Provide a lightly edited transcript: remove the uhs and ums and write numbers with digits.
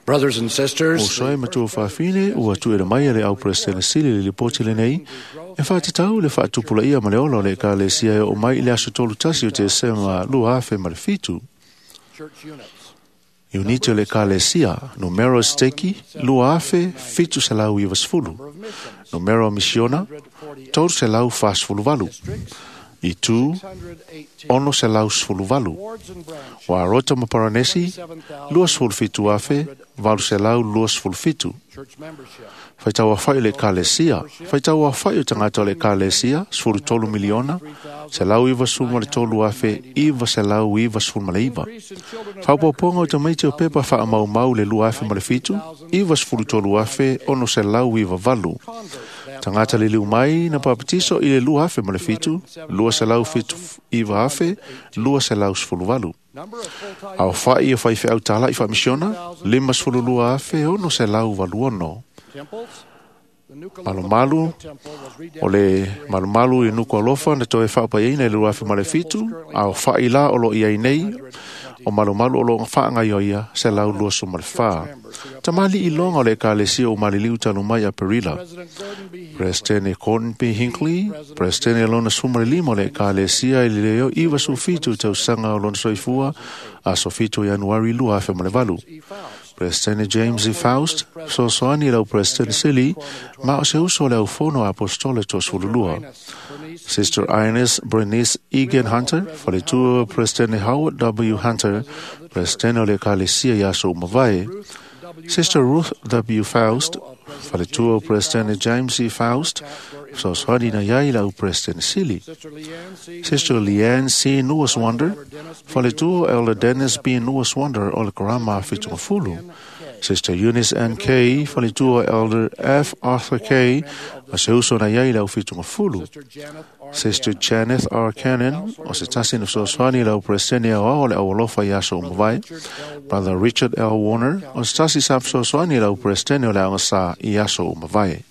Brothers and O sisters, soe matua whawhine ua tu e mai le au presele sili le poti le nei. E whātatau le whaatupula ia ma le ola le ka le sia e o mai le aso tolu tasi o te senga lua afe ma le fitu. church units, Unite le ka le sia, numero steki, lua afe, fitu se lau iwa sfulu. number of missions, Numero misiona, 148 tolu se lau fāsfulu valu. districts, I tu, 618 ono se lau sfulu valu. wards and branches, Wa rota ma paranesi, lua sfulu fitu afe, valu se lau lua sfulu fitu. church membership, Faitau a whai le kālesia. Faitau a whai o tangata le kālesia, sfuru tolu miliona, se lau iwa sfuma le tolu afe, iwa se lau iwa sfuma le iwa. increase in children of Whaupoponga o te maite o pepa wha mau mau le lua afe ma le fitu, iwa sfuru tolu afe, ono se lau iwa valu. converts, Tangata le liu mai na papatiso i le lua afe ma le fitu, lua se lau fitu iwa afe, lua se lau sfulu valu. number of full-time Au whai e whai whiau tala i whamisiona, lima sfulu lua afe, ono se lau valu ono. temples. The Nuka Malumalu, temple was o le malumalu i nuku alofa na toe whaapai nei le ruafi ma le fitu, au whaila o lo ia nei, o malumalu o lo whaanga ioia se lau luasu ma le whaa. Tamali i longa o le ka le sia o maliliu tanu mai a Perila. President Gordon B. Presidente Gordon B. Hinckley, Presidente Lona Sumare Limo le ka le sia i leo iwa su fitu tau sanga o lona soifua a so fitu Januari luafi ma le valu. E. Faust, Presidente James E. Faust, so soani lau Presidente Silly, ma o se uso lau fono apostole to sululua. Bernice Sister Ines Bernice Egan Hunter, Faletua Presidente Howard W. Hunter, Presidente le Kalesia Yaso Mavae. Sister Ruth W. Faust, Faletua Presidente James E. Faust, so soani na yai lau Presidente Silly. Sister Leanne C. Sister Leanne C. Nuas Wonder, Faletua Elder Dennis B. Nuas Wonder, o le Karama Fitungafulu. Sister Eunice N. K. Faletua Elder F. Arthur K. a se uso na yai lau Fitungafulu. Sister Janet R. Sister Janet R. Cannon, o se tasi na soswani lau Presidente o le awalofa yaso umawai. Brother Richard L. Warner, o se tasi sa soswani lau Presidente o le awasa yaso umawai.